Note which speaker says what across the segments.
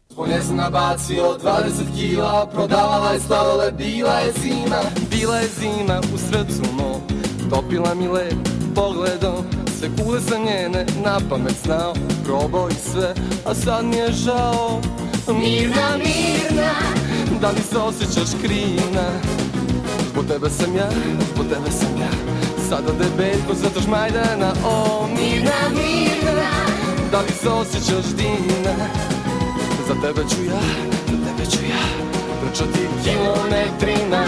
Speaker 1: Spolje sam nabacio 20 kila, prodavala je sladole, bila je zima.
Speaker 2: Bila je zima u srcu mom, topila mi led pogledom. Sve kule sam njene na pamet znao, probao i sve, a sad mi je žao.
Speaker 1: Mirna, mirna,
Speaker 2: da li se osjećaš krivna? Zbog tebe sam ja, zbog tebe sam ja, sada debetko zato žmajdana. O,
Speaker 1: mirna, mirna,
Speaker 2: da li se osjećaš divna? Za tebe ću ja, za tebe ću ja trčati kilometrima.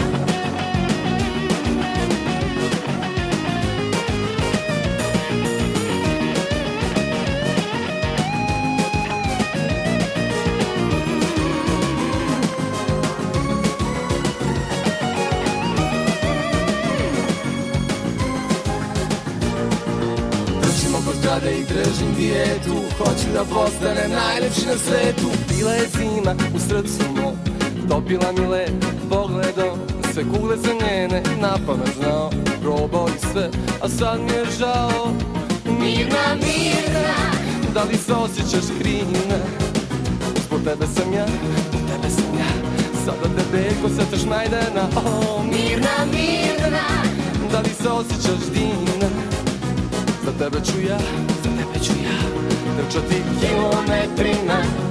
Speaker 1: I držim dijetu, hoću da postanem najlepši na svetu.
Speaker 2: Bila je zima u srcu mom, topila mi led pogledom. Sve kugle sam njene na pamet znao, probao i sve, a sad mi je žao.
Speaker 1: Mirna, mirna,
Speaker 2: da li se osjećaš krivna? Zbog tebe sam ja, zbog tebe sam ja, sada debeko setaš majdana. O,
Speaker 1: mirna, mirna,
Speaker 2: da li se osjećaš divna? Za tebe ću ja, za tebe ću ja trčati kilometrima.